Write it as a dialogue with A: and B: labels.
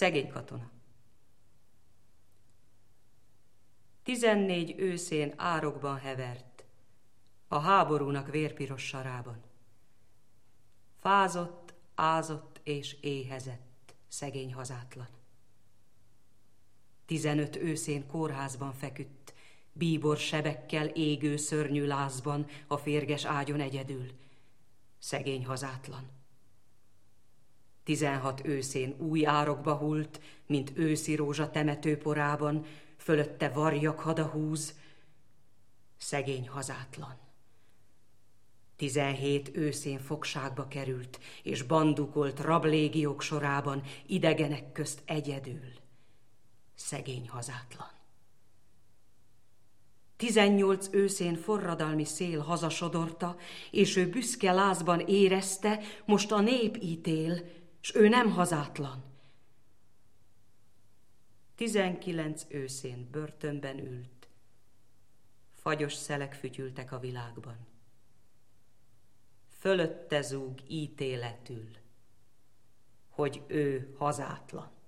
A: Szegény katona. 14 őszén árokban hevert, a háborúnak vérpiros sarában. Fázott, ázott és éhezett, szegény hazátlan. 15 őszén kórházban feküdt, bíbor sebekkel égő szörnyű lázban, a férges ágyon egyedül, szegény hazátlan. 16 őszén új árokba hult, mint őszi rózsa temetőporában, fölötte varjak hada húz, szegény hazátlan. 17 őszén fogságba került, és bandukolt rablégiók sorában, idegenek közt egyedül, szegény hazátlan. 18 őszén forradalmi szél hazasodorta, és ő büszke lázban érezte, most a nép ítél, s ő nem hazátlan. 19 őszén börtönben ült, fagyos szelek fütyültek a világban. Fölötte zúg ítéletül, hogy ő hazátlan.